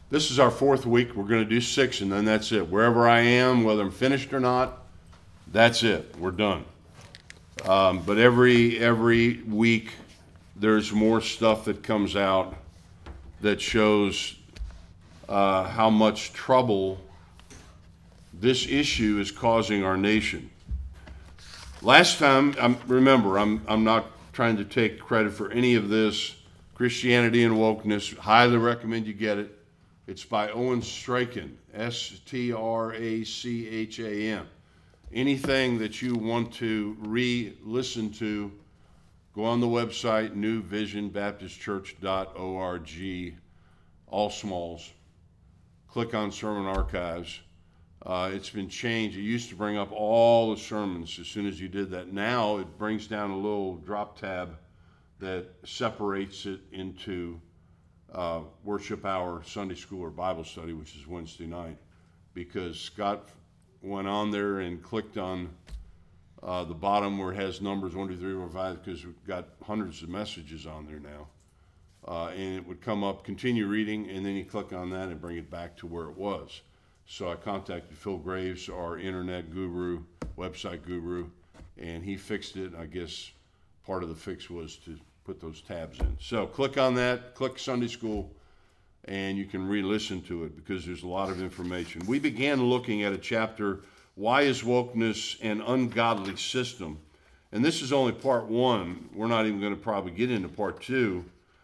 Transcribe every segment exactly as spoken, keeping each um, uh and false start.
This is our fourth week. We're going to do six, and then that's it. Wherever I am, whether I'm finished or not, that's it. We're done. Um, but every every week, there's more stuff that comes out that shows uh, how much trouble this issue is causing our nation. Last time, I'm, remember, I'm I'm not trying to take credit for any of this. Christianity and Wokeness, highly recommend you get it. It's by Owen Strachan, S T R A C H A N. Anything that you want to re-listen to, go on the website, new vision baptist church dot org, all smalls. Click on Sermon Archives. Uh, it's been changed. It used to bring up all the sermons as soon as you did that. Now it brings down a little drop tab that separates it into uh, worship hour, Sunday school, or Bible study, which is Wednesday night, because Scott went on there and clicked on uh, the bottom where it has numbers one, two, three, four, five, because we've got hundreds of messages on there now. Uh, and it would come up, continue reading, and then you click on that and bring it back to where it was. So I contacted Phil Graves, our internet guru, website guru, and he fixed it. I guess part of the fix was to put those tabs in. So click on that, click Sunday School, and you can re-listen to it because there's a lot of information. We began looking at a chapter, Why is Wokeness an Ungodly System? And this is only part one. We're not even going to probably get into part two.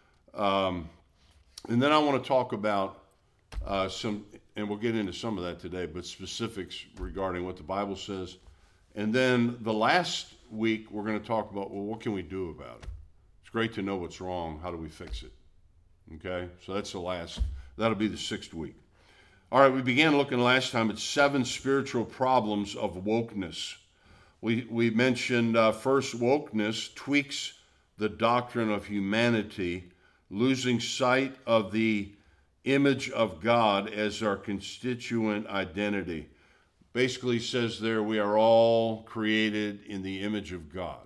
Um, and then I want to talk about uh, some, and we'll get into some of that today, but specifics regarding what the Bible says. And then the last week, we're going to talk about, well, what can we do about it? It's great to know what's wrong. How do we fix it? Okay, so that's the last, that'll be the sixth week. All right, we began looking last time at seven spiritual problems of wokeness. We, we mentioned uh, first, wokeness tweaks the doctrine of humanity, losing sight of the image of God as our constituent identity. Basically says there we are all created in the image of God.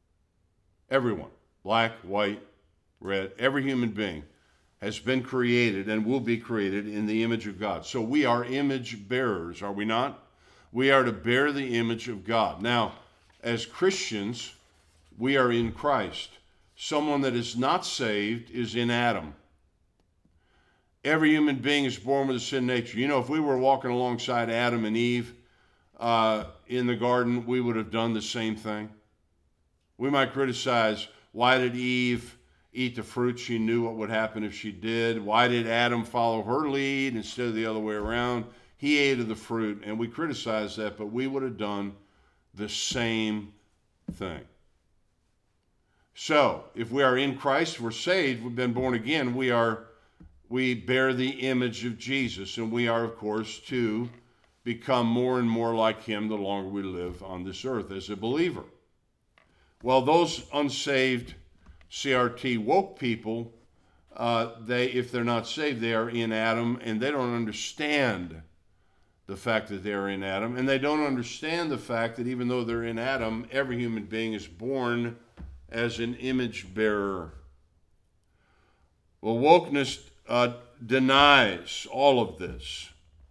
Everyone, black, white, red, every human being has been created and will be created in the image of God. So we are image bearers, are we not? We are to bear the image of God. Now, as Christians, we are in Christ. Someone that is not saved is in Adam. Every human being is born with a sin nature. You know, if we were walking alongside Adam and Eve uh, in the garden, we would have done the same thing. We might criticize, why did Eve eat the fruit? She knew what would happen if she did. Why did Adam follow her lead instead of the other way around? He ate of the fruit, and we criticize that, but we would have done the same thing. So, if we are in Christ, we're saved, we've been born again, we are we bear the image of Jesus, and we are, of course, to become more and more like him the longer we live on this earth as a believer. Well, those unsaved C R T woke people, uh, they, if they're not saved, they are in Adam, and they don't understand the fact that they're in Adam, and they don't understand the fact that even though they're in Adam, every human being is born as an image bearer. Well, wokeness uh, denies all of this.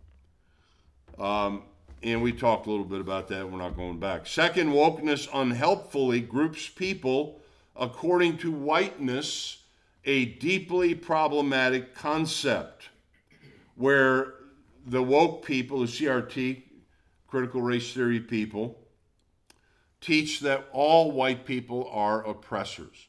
Um, and we talked a little bit about that. We're not going back. Second, wokeness unhelpfully groups people according to whiteness, a deeply problematic concept where the woke people, the C R T, critical race theory people, teach that all white people are oppressors.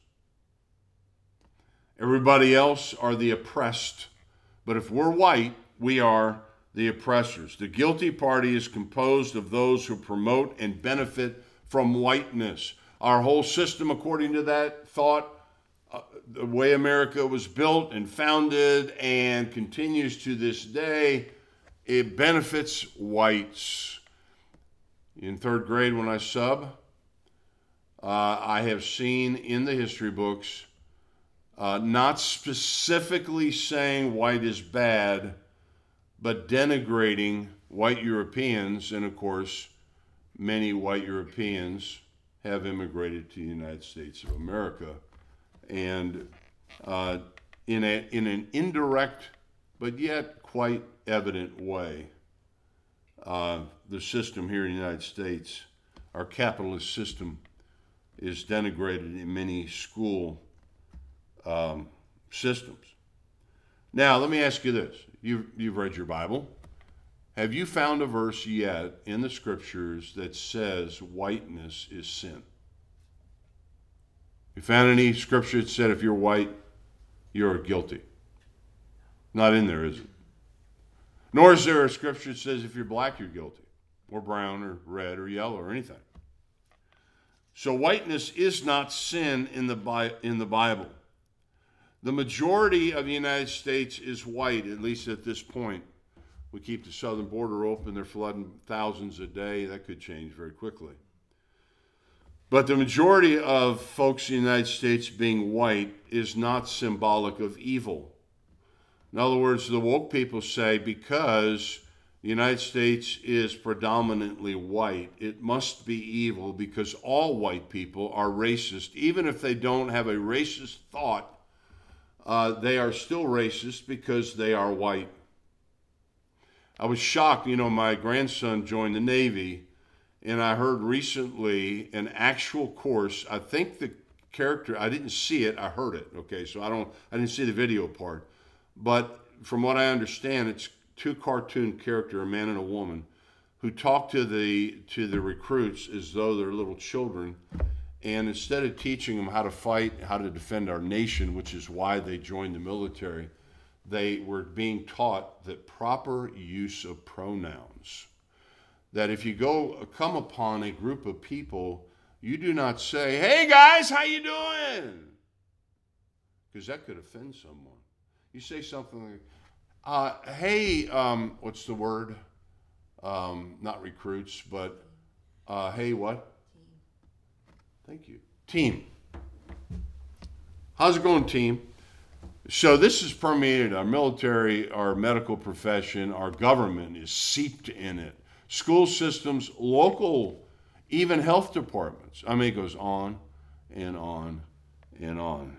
Everybody else are the oppressed. But if we're white, we are the oppressors. The guilty party is composed of those who promote and benefit from whiteness. Our whole system, according to that thought, uh, the way America was built and founded and continues to this day, it benefits whites. In third grade when I sub, uh, I have seen in the history books, uh, not specifically saying white is bad, but denigrating white Europeans, and of course, many white Europeans have immigrated to the United States of America. And uh, in, a, in an indirect but yet quite evident way, uh, the system here in the United States, our capitalist system, is denigrated in many school um, systems. Now, let me ask you this. You've, you've read your Bible. Have you found a verse yet in the scriptures that says whiteness is sin? You found any scripture that said if you're white, you're guilty? Not in there, is it? Nor is there a scripture that says if you're black, you're guilty, or brown, or red, or yellow, or anything. So whiteness is not sin in the Bi- in the Bible. The majority of the United States is white, at least at this point. We keep the southern border open. They're flooding thousands a day. That could change very quickly. But the majority of folks in the United States being white is not symbolic of evil. In other words, the woke people say because the United States is predominantly white, it must be evil because all white people are racist. Even if they don't have a racist thought, uh, they are still racist because they are white. I was shocked, you know, my grandson joined the Navy, and I heard recently an actual course. I think the character, I didn't see it, I heard it, okay, so I don't, I didn't see the video part. But from what I understand, it's two cartoon characters, a man and a woman, who talk to the to the recruits as though they're little children. And instead of teaching them how to fight, how to defend our nation, which is why they joined the military, they were being taught that proper use of pronouns. That if you go come upon a group of people, you do not say, "Hey guys, how you doing?" Because that could offend someone. You say something like, uh, hey, um, what's the word? Um, not recruits, but uh, hey, what? Thank you. Team. How's it going, team? So this is permeated our military, our medical profession, our government is seeped in it. School systems, local, even health departments. I mean, it goes on and on and on.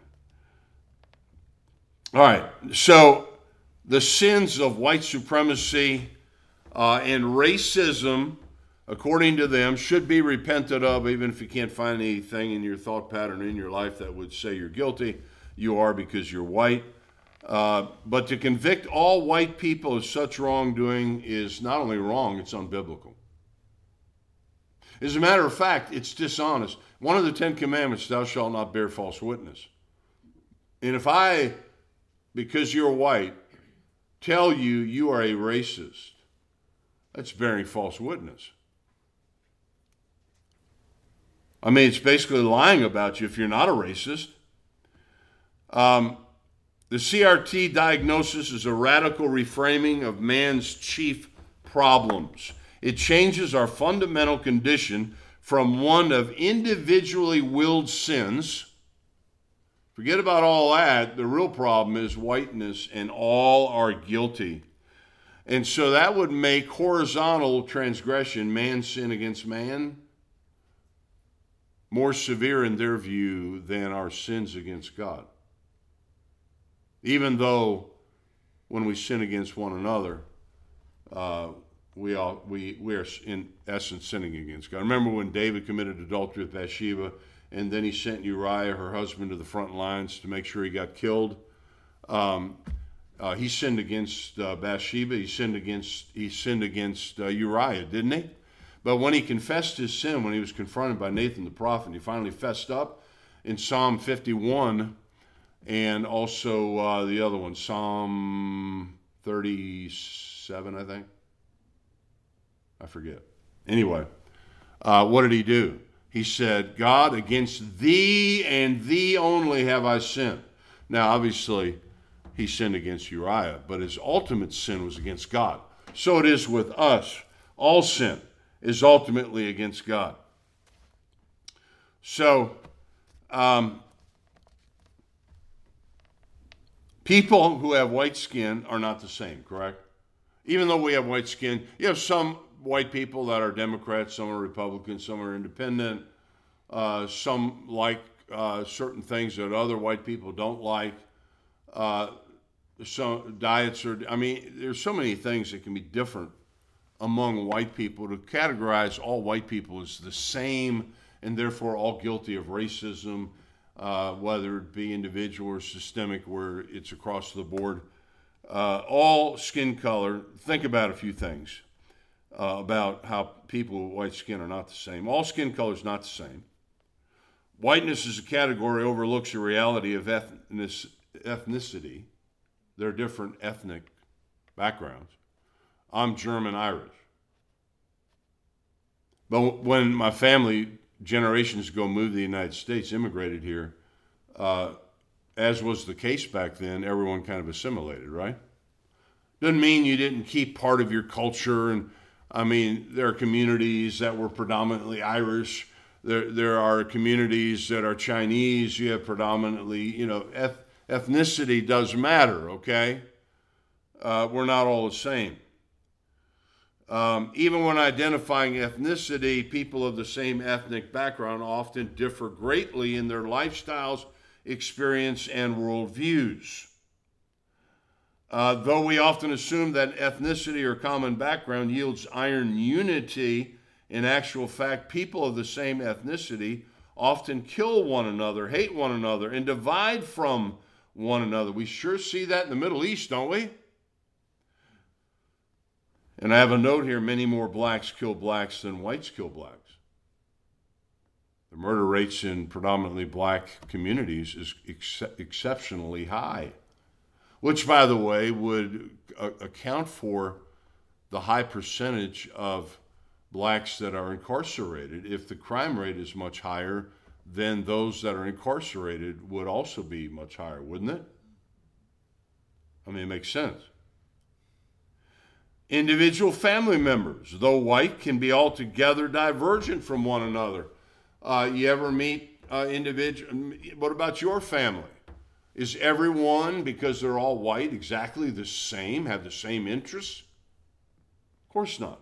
All right, so the sins of white supremacy uh, and racism, according to them, should be repented of, even if you can't find anything in your thought pattern in your life that would say you're guilty. You are because you're white. Uh, but to convict all white people of such wrongdoing is not only wrong, it's unbiblical. As a matter of fact, it's dishonest. One of the Ten Commandments, thou shalt not bear false witness. And if I, because you're white, tell you you are a racist, that's bearing false witness. I mean, it's basically lying about you if you're not a racist. Um, the C R T diagnosis is a radical reframing of man's chief problems. It changes our fundamental condition from one of individually willed sins. Forget about all that. The real problem is whiteness, and all are guilty. And so that would make horizontal transgression, man's sin against man, more severe in their view than our sins against God. Even though when we sin against one another, uh, we, all, we, we are in essence sinning against God. Remember when David committed adultery with Bathsheba, and then he sent Uriah, her husband, to the front lines to make sure he got killed? Um, uh, he sinned against uh, Bathsheba. He sinned against he sinned against uh, Uriah, didn't he? But when he confessed his sin, when he was confronted by Nathan the prophet, he finally fessed up in Psalm fifty-one, and also uh, the other one, Psalm thirty-seven, I think. I forget. Anyway, uh, what did he do? He said, God, against thee and thee only have I sinned. Now, obviously, he sinned against Uriah, but his ultimate sin was against God. So it is with us. All sin is ultimately against God. So, um, people who have white skin are not the same, correct? Even though we have white skin, you have some white people that are Democrats, some are Republicans, some are independent, uh, some like uh, certain things that other white people don't like. Uh, so diets are, I mean, there's so many things that can be different among white people. To categorize all white people as the same and therefore all guilty of racism, uh, whether it be individual or systemic, where it's across the board. Uh, all skin color, think about a few things uh, about how people with white skin are not the same. All skin color is not the same. Whiteness as a category overlooks the reality of ethnic, ethnicity. There are different ethnic backgrounds. I'm German Irish. But when my family generations ago moved to the United States, immigrated here, uh, as was the case back then, everyone kind of assimilated, right? Doesn't mean you didn't keep part of your culture. And I mean, there are communities that were predominantly Irish. There, there are communities that are Chinese. You have predominantly, you know, eth- ethnicity does matter, okay? Uh, we're not all the same. Um, even when identifying ethnicity, people of the same ethnic background often differ greatly in their lifestyles, experience, and worldviews. Uh, though we often assume that ethnicity or common background yields iron unity, in actual fact, people of the same ethnicity often kill one another, hate one another, and divide from one another. We sure see that in the Middle East, don't we? And I have a note here, many more blacks kill blacks than whites kill blacks. The murder rates in predominantly black communities is ex- exceptionally high, which, by the way, would uh, account for the high percentage of blacks that are incarcerated. If the crime rate is much higher, then those that are incarcerated would also be much higher, wouldn't it? I mean, it makes sense. Individual family members, though white, can be altogether divergent from one another. Uh, you ever meet uh, individual? What about your family? Is everyone, because they're all white, exactly the same, have the same interests? Of course not.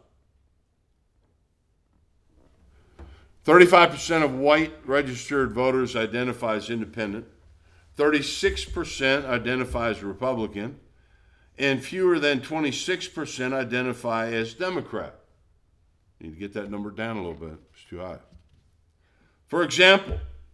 thirty-five percent of white registered voters identify as independent. thirty-six percent identify as Republican. And fewer than twenty-six percent identify as Democrat. Need to get that number down a little bit. It's too high. For example,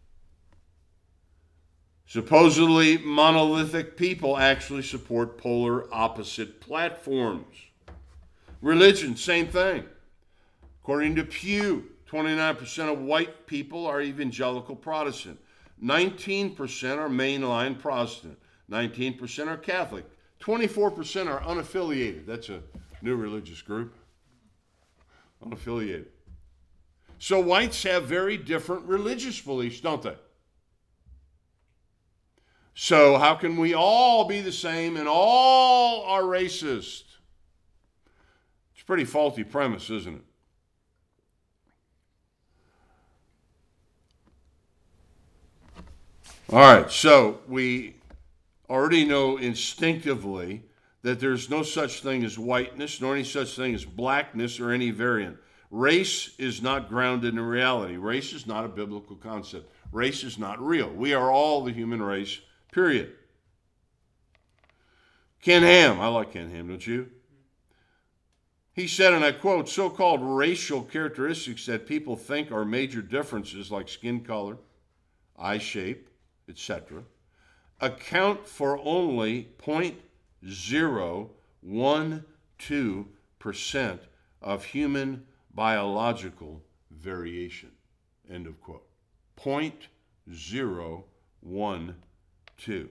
supposedly monolithic people actually support polar opposite platforms. Religion, same thing. According to Pew, twenty-nine percent of white people are evangelical Protestant. nineteen percent are mainline Protestant. nineteen percent are Catholic. twenty-four percent are unaffiliated. That's a new religious group. Unaffiliated. So whites have very different religious beliefs, don't they? So how can we all be the same and all are racist? It's a pretty faulty premise, isn't it? All right, so we already know instinctively that there's no such thing as whiteness, nor any such thing as blackness or any variant. Race is not grounded in reality. Race is not a biblical concept. Race is not real. We are all the human race, period. Ken Ham, I like Ken Ham, don't you? He said, and I quote, so-called racial characteristics that people think are major differences like skin color, eye shape, et cetera, account for only zero point zero one two percent of human biological variation. End of quote. zero point zero one two.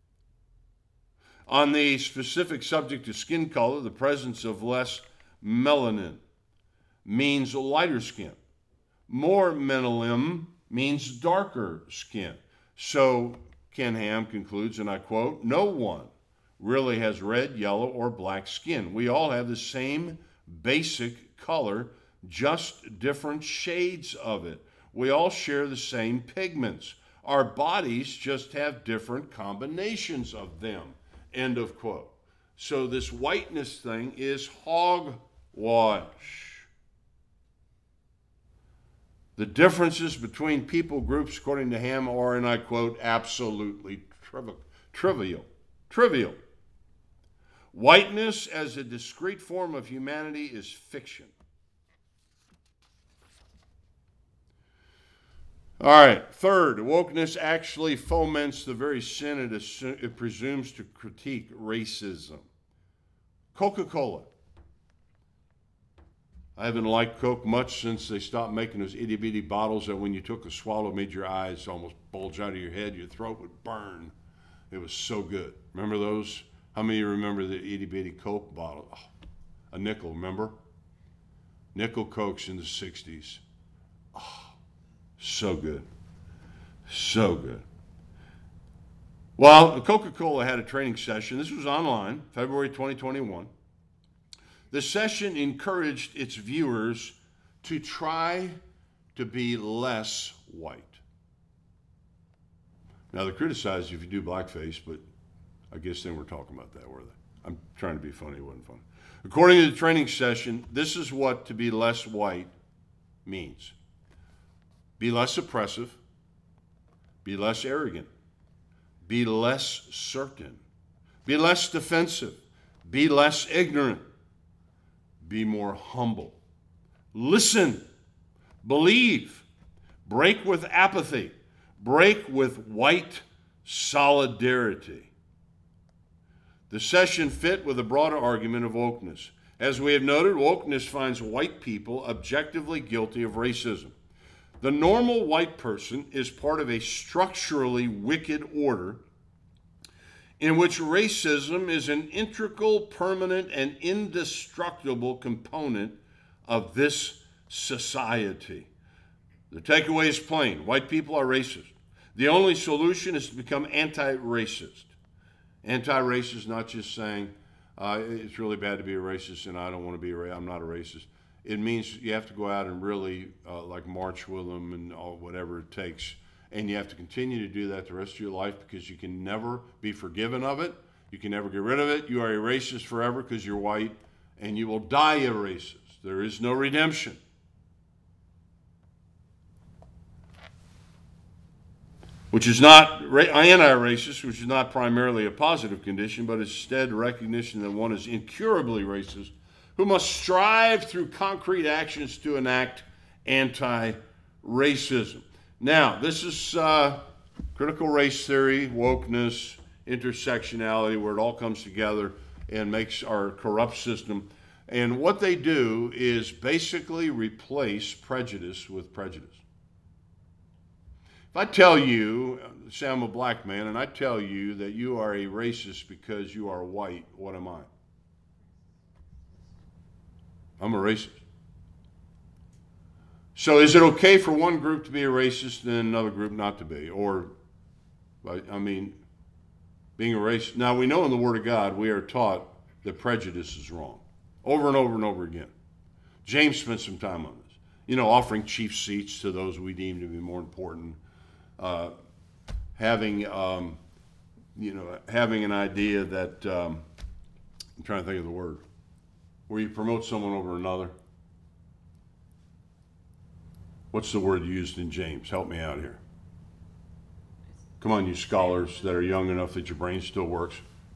On the specific subject of skin color, the presence of less melanin means lighter skin. More melanin means darker skin. So Ken Ham concludes, and I quote, no one really has red, yellow, or black skin. We all have the same basic color, just different shades of it. We all share the same pigments. Our bodies just have different combinations of them. End of quote. So this whiteness thing is hogwash. The differences between people groups, according to Ham, are, and I quote, absolutely trivial. Trivial. Trivial. Whiteness as a discrete form of humanity is fiction. All right, third, wokeness actually foments the very sin it, assu- it presumes to critique, racism. Coca-Cola. I haven't liked Coke much since they stopped making those itty-bitty bottles that when you took a swallow made your eyes almost bulge out of your head, your throat would burn. It was so good. Remember those? How many of you remember the itty-bitty Coke bottle? Oh, a nickel, remember? Nickel Cokes in the sixties. Oh. So good. So good. Well, Coca-Cola had a training session. This was online, February twenty twenty-one. The session encouraged its viewers to try to be less white. Now, they criticized you if you do blackface, but I guess they weren't talking about that, were they? I'm trying to be funny. It wasn't funny. According to the training session, this is what to be less white means. Be less oppressive, be less arrogant, be less certain, be less defensive, be less ignorant, be more humble. Listen, believe, break with apathy, break with white solidarity. The session fit with a broader argument of wokeness. As we have noted, wokeness finds white people objectively guilty of racism. The normal white person is part of a structurally wicked order in which racism is an integral, permanent, and indestructible component of this society. The takeaway is plain. White people are racist. The only solution is to become anti-racist. Anti-racist, not just saying, uh, it's really bad to be a racist and I don't want to be a racist, I'm not a racist. It means you have to go out and really uh, like march with them and all, whatever it takes. And you have to continue to do that the rest of your life because you can never be forgiven of it. You can never get rid of it. You are a racist forever because you're white, and you will die a racist. There is no redemption. Which is not anti-racist, which is not primarily a positive condition, but instead recognition that one is incurably racist, who must strive through concrete actions to enact anti-racism. Now, this is uh, critical race theory, wokeness, intersectionality, where it all comes together and makes our corrupt system. And what they do is basically replace prejudice with prejudice. If I tell you, say I'm a black man, and I tell you that you are a racist because you are white, what am I? I'm a racist. So is it okay for one group to be a racist and another group not to be? Or, I mean, being a racist. Now, we know in the Word of God we are taught that prejudice is wrong. Over and over and over again. James spent some time on this. You know, offering chief seats to those we deem to be more important. Uh, having, um, you know, having an idea that, um, I'm trying to think of the word, where you promote someone over another. What's the word used in James? Help me out here. Come on, you scholars that are young enough that your brain still works.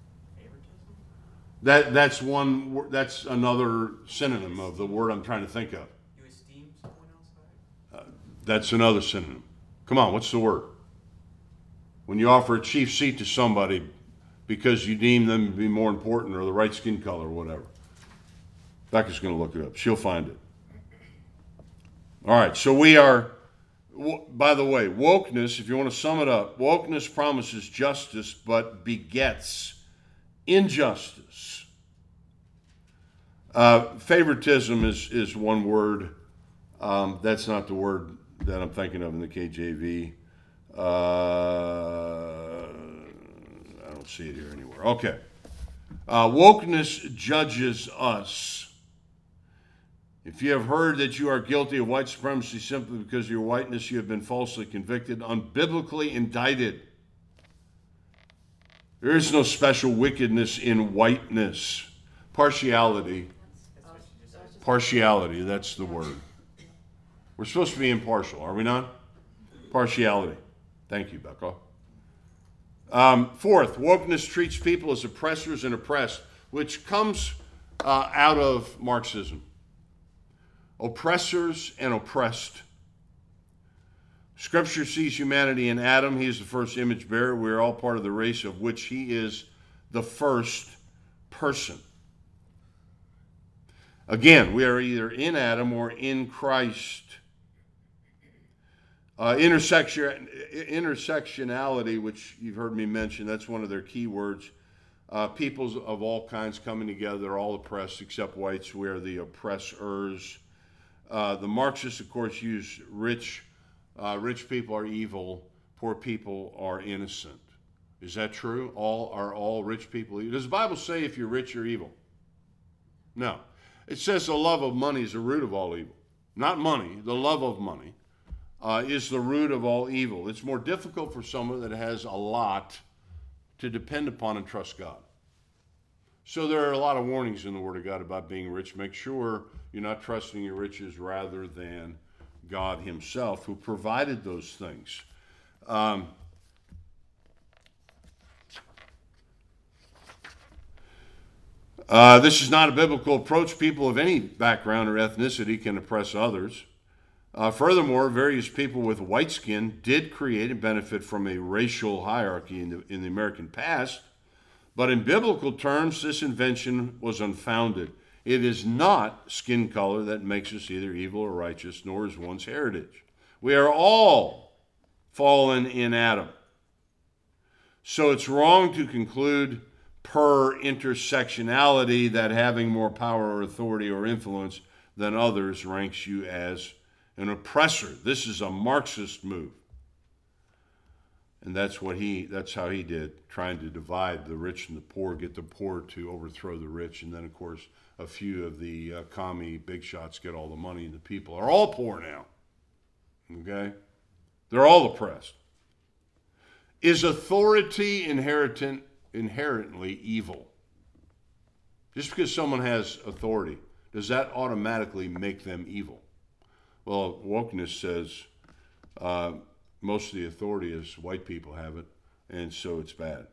That that's one. That's another synonym of the word I'm trying to think of. You esteem someone else by? Uh, that's another synonym. Come on, what's the word? When you offer a chief seat to somebody because you deem them to be more important or the right skin color or whatever. Becca's going to look it up. She'll find it. All right, so we are, by the way, wokeness, if you want to sum it up, wokeness promises justice but begets injustice. Uh, favoritism is, is one word. Um, that's not the word that I'm thinking of in the K J V. Uh, I don't see it here anywhere. Okay. Uh, wokeness judges us. If you have heard that you are guilty of white supremacy simply because of your whiteness, you have been falsely convicted, unbiblically indicted. There is no special wickedness in whiteness. Partiality. Partiality, that's the word. We're supposed to be impartial, are we not? Partiality. Thank you, Becca. Um, fourth, wokeness treats people as oppressors and oppressed. which comes uh, out of Marxism. Oppressors and oppressed. Scripture sees humanity in Adam. He is the first image bearer. We are all part of the race of which he is the first person. Again, we are either in Adam or in Christ. Uh, intersection, intersectionality, which you've heard me mention, that's one of their key words. Uh, peoples of all kinds coming together, all oppressed except whites. We are the oppressors. Uh, the Marxists, of course, use rich. Uh, rich people are evil. Poor people are innocent. Is that true? All are all rich people evil? Does the Bible say if you're rich, you're evil? No. It says the love of money is the root of all evil. Not money, the love of money. Uh, is the root of all evil. It's more difficult for someone that has a lot to depend upon and trust God. So there are a lot of warnings in the Word of God about being rich. Make sure you're not trusting your riches rather than God himself, who provided those things. Um, uh, this is not a biblical approach. People of any background or ethnicity can oppress others. Uh, furthermore, various people with white skin did create and benefit from a racial hierarchy in the, in the American past, but in biblical terms, this invention was unfounded. It is not skin color that makes us either evil or righteous, nor is one's heritage. We are all fallen in Adam. So it's wrong to conclude per intersectionality that having more power or authority or influence than others ranks you as an oppressor. This is a Marxist move. And that's what he, that's how he did, trying to divide the rich and the poor, get the poor to overthrow the rich. And then, of course, a few of the uh, commie big shots get all the money, and the people are all poor now. Okay? They're all oppressed. Is authority inherent, inherently evil? Just because someone has authority, does that automatically make them evil? Well, wokeness says uh, most of the authority is white people have it, and so it's bad.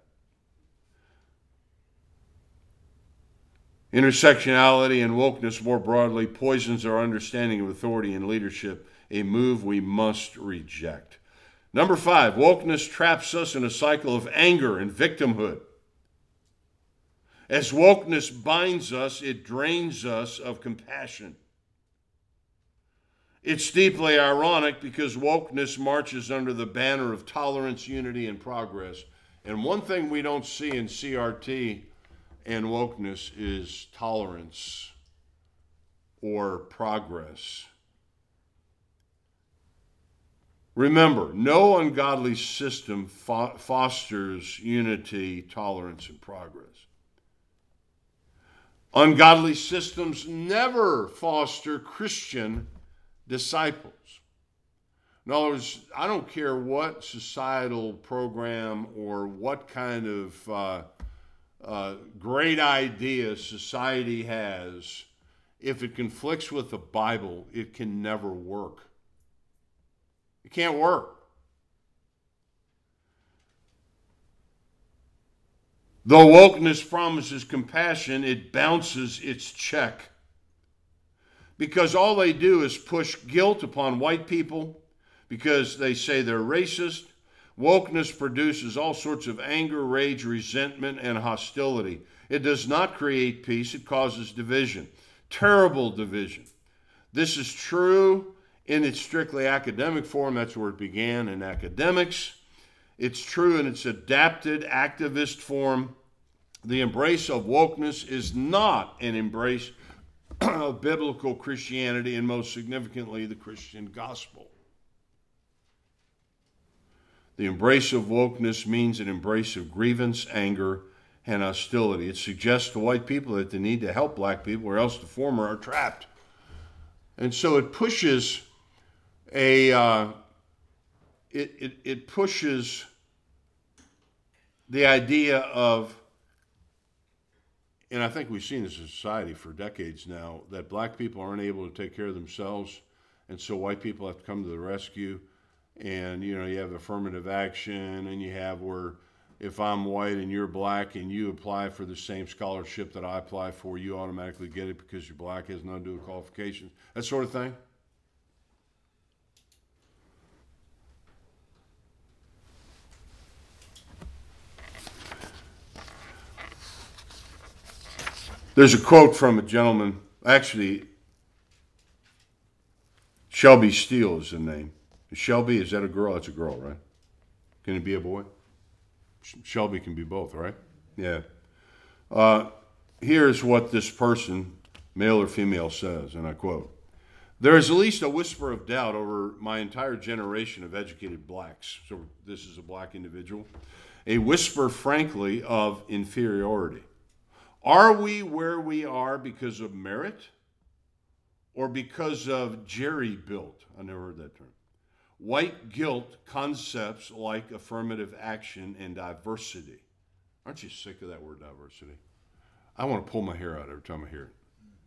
Intersectionality and wokeness more broadly poisons our understanding of authority and leadership, a move we must reject. Number five, wokeness traps us in a cycle of anger and victimhood. As wokeness binds us, it drains us of compassion. It's deeply ironic because wokeness marches under the banner of tolerance, unity, and progress. And one thing we don't see in C R T and wokeness is tolerance or progress. Remember, no ungodly system fo- fosters unity, tolerance, and progress. Ungodly systems never foster Christian disciples. In other words, I don't care what societal program or what kind of uh, uh, great idea society has, if it conflicts with the Bible, it can never work. It can't work. Though wokeness promises compassion, it bounces its check. Because all they do is push guilt upon white people because they say they're racist. Wokeness produces all sorts of anger, rage, resentment, and hostility. It does not create peace. It causes division. Terrible division. This is true in its strictly academic form. That's where it began, in academics. It's true in its adapted activist form. The embrace of wokeness is not an embrace of biblical Christianity, and most significantly, the Christian gospel. The embrace of wokeness means an embrace of grievance, anger, and hostility. It suggests to white people that they need to help black people, or else the former are trapped. And so it pushes a uh, it, it it pushes the idea of, and I think we've seen this in society for decades now, that black people aren't able to take care of themselves, and so white people have to come to the rescue. And, you know, you have affirmative action, and you have where if I'm white and you're black and you apply for the same scholarship that I apply for, you automatically get it because you're black, has nothing to do with qualifications, that sort of thing. There's a quote from a gentleman, actually, Shelby Steele is the name. Shelby, is that a girl? It's a girl, right? Can it be a boy? Shelby can be both, right? Yeah. Uh, here's what this person, male or female, says, and I quote, "There is at least a whisper of doubt over my entire generation of educated blacks." So this is a black individual. "A whisper, frankly, of inferiority. Are we where we are because of merit or because of Jerry built?" I never heard that term. "White guilt concepts like affirmative action and diversity." Aren't you sick of that word diversity? I want to pull my hair out every time I hear it.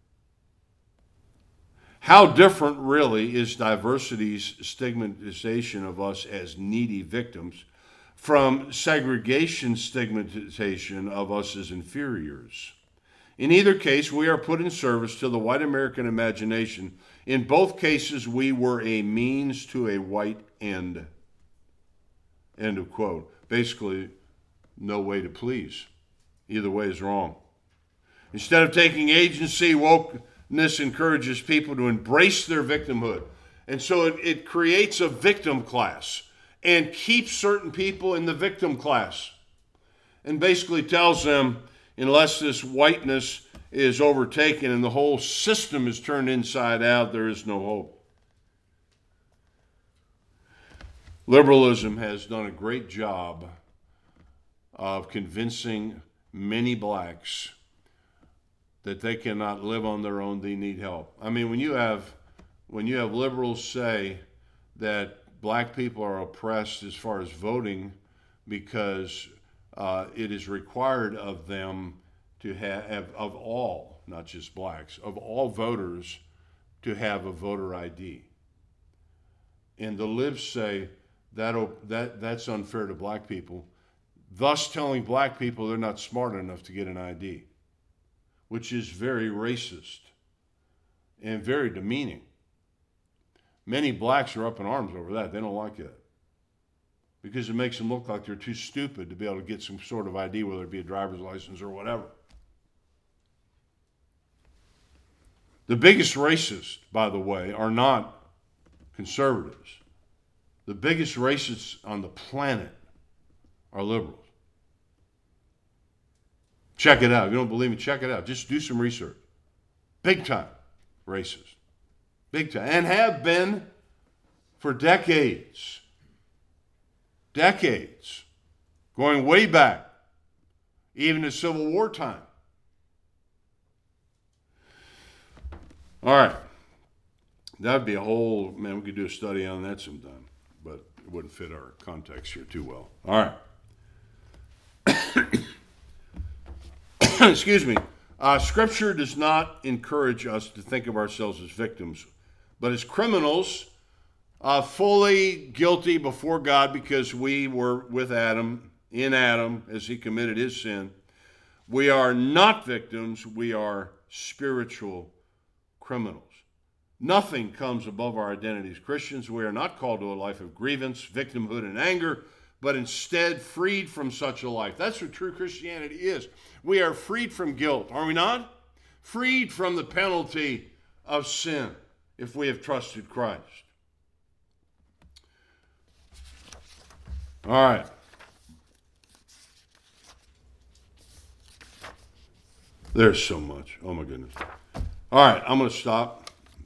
How different really is diversity's stigmatization of us as needy victims from segregation stigmatization of us as inferiors? In either case, we are put in service to the white American imagination. In both cases, we were a means to a white end. End of quote. Basically, no way to please. Either way is wrong. Instead of taking agency, wokeness encourages people to embrace their victimhood. And so it, it creates a victim class and keeps certain people in the victim class. And basically tells them, unless this whiteness is overtaken and the whole system is turned inside out, there is no hope. Liberalism has done a great job of convincing many blacks that they cannot live on their own, they need help. I mean, when you have when you have liberals say that black people are oppressed as far as voting because uh, it is required of them to have, of all, not just blacks, of all voters to have a voter I D. And the libs say that, that that's unfair to black people, thus telling black people they're not smart enough to get an I D, which is very racist and very demeaning. Many blacks are up in arms over that. They don't like that because it makes them look like they're too stupid to be able to get some sort of I D, whether it be a driver's license or whatever. The biggest racists, by the way, are not conservatives. The biggest racists on the planet are liberals. Check it out. If you don't believe me, check it out. Just do some research. Big time racist. Big time. And have been for decades. Decades. Going way back. Even to Civil War time. All right. That would be a whole, man, we could do a study on that sometime. But it wouldn't fit our context here too well. All right. Excuse me. Uh, scripture does not encourage us to think of ourselves as victims, but as criminals, uh, fully guilty before God because we were with Adam, in Adam, as he committed his sin. We are not victims. We are spiritual criminals. Nothing comes above our identity as Christians. We are not called to a life of grievance, victimhood, and anger, but instead freed from such a life. That's what true Christianity is. We are freed from guilt, are we not? Freed from the penalty of sin if we have trusted Christ. All right. There's so much. Oh, my goodness. All right, I'm going to stop.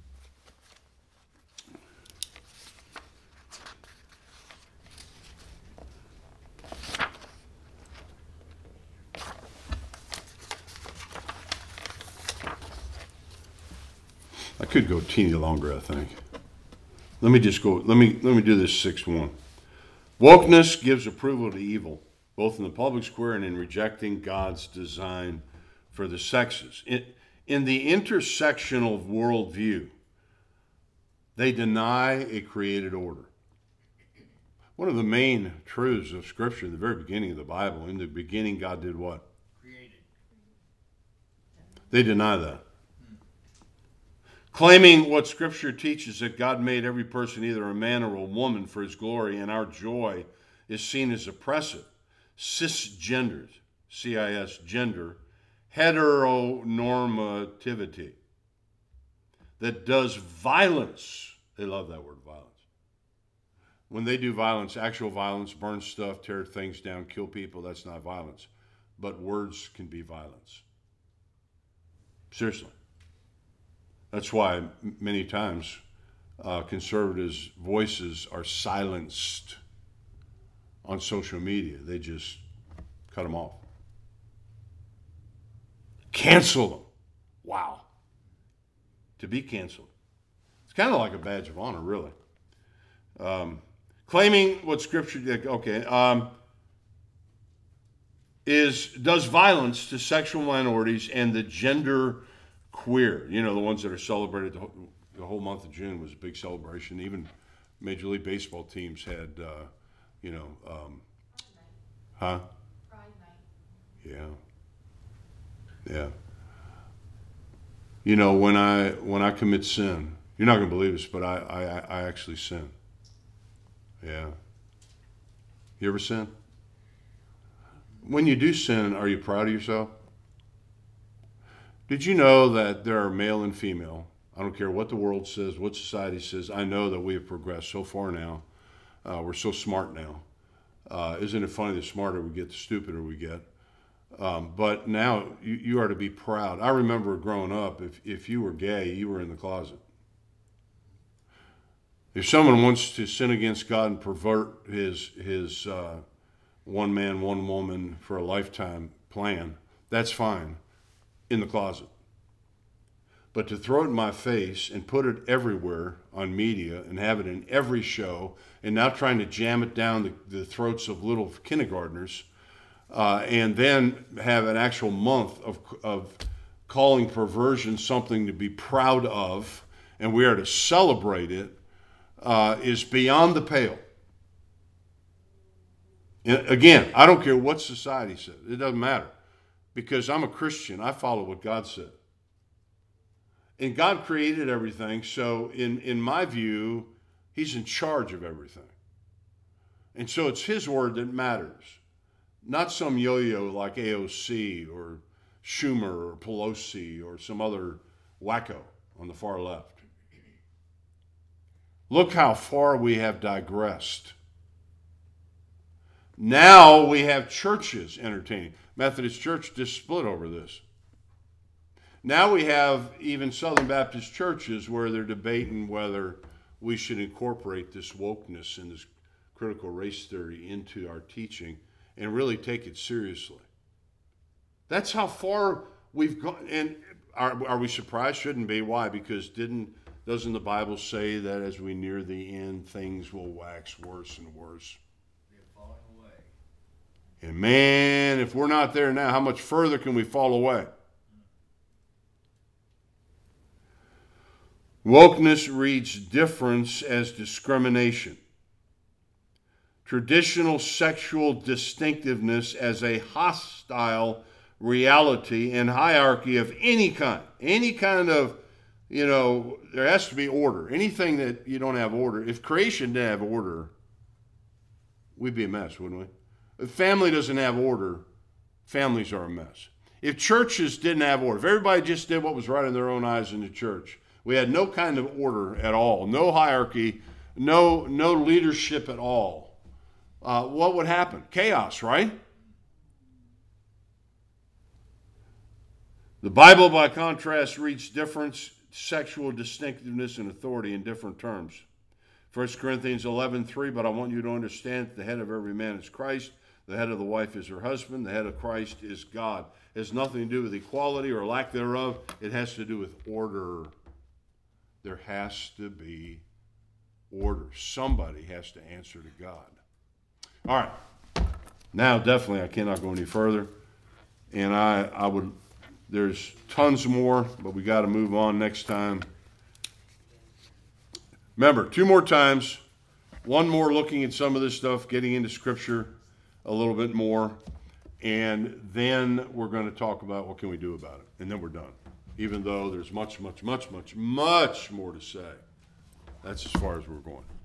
I could go teeny longer, I think. Let me just go, let me let me do this six one. Wokeness gives approval to evil, both in the public square and in rejecting God's design for the sexes. In, in the intersectional worldview, they deny a created order. One of the main truths of Scripture, in the very beginning of the Bible, in the beginning God did what? Created. They deny that. Claiming what Scripture teaches, that God made every person either a man or a woman for his glory, and our joy is seen as oppressive. Cisgendered, C I S, gender, heteronormativity, that does violence. They love that word, violence. When they do violence, actual violence, burn stuff, tear things down, kill people, that's not violence. But words can be violence. Seriously. That's why many times uh, conservatives' voices are silenced on social media. They just cut them off. Cancel them. Wow. To be canceled. It's kind of like a badge of honor, really. Um, claiming what Scripture did, okay, um, is does violence to sexual minorities and the gender queer. You know, the ones that are celebrated the whole, the whole month of June was a big celebration. Even Major League Baseball teams had, uh, you know, um, huh? Pride night. Yeah. Yeah. You know, when I when I commit sin, you're not going to believe this, but I, I, I actually sin. Yeah. You ever sin? When you do sin, are you proud of yourself? Did you know that there are male and female? I don't care what the world says, what society says. I know that we have progressed so far now. Uh, we're so smart now. Uh, isn't it funny, the smarter we get, the stupider we get? Um, but now you, you are to be proud. I remember growing up, if, if you were gay, you were in the closet. If someone wants to sin against God and pervert his, his uh, one man, one woman for a lifetime plan, that's fine, in the closet. But to throw it in my face and put it everywhere on media and have it in every show and now trying to jam it down the, the throats of little kindergartners uh, and then have an actual month of, of calling perversion something to be proud of and we are to celebrate it uh, is beyond the pale. And again, I don't care what society says. It doesn't matter. Because I'm a Christian, I follow what God said. And God created everything, so in, in my view, he's in charge of everything. And so it's his word that matters. Not some yo-yo like A O C or Schumer or Pelosi or some other wacko on the far left. Look how far we have digressed. Now we have churches entertaining. Methodist Church just split over this. Now we have even Southern Baptist churches where they're debating whether we should incorporate this wokeness and this critical race theory into our teaching and really take it seriously. That's how far we've gone. And are, are we surprised? Shouldn't be. Why? Because didn't doesn't the Bible say that as we near the end, things will wax worse and worse? And man, if we're not there now, how much further can we fall away? Wokeness reads difference as discrimination. Traditional sexual distinctiveness as a hostile reality and hierarchy of any kind. Any kind of, you know, there has to be order. Anything that you don't have order. If creation didn't have order, we'd be a mess, wouldn't we? If family doesn't have order, families are a mess. If churches didn't have order, if everybody just did what was right in their own eyes in the church, we had no kind of order at all, no hierarchy, no, no leadership at all, uh, what would happen? Chaos, right? The Bible, by contrast, reads difference, sexual distinctiveness, and authority in different terms. First Corinthians eleven three, but I want you to understand that the head of every man is Christ. The head of the wife is her husband. The head of Christ is God. It has nothing to do with equality or lack thereof. It has to do with order. There has to be order. Somebody has to answer to God. All right. Now, definitely, I cannot go any further. And I, I would, there's tons more, but we got to move on next time. Remember, two more times. one more looking at some of this stuff, getting into scripture a little bit more, and then we're going to talk about what can we do about it, and then we're done. Even though there's much, much, much, much, much more to say. That's as far as we're going.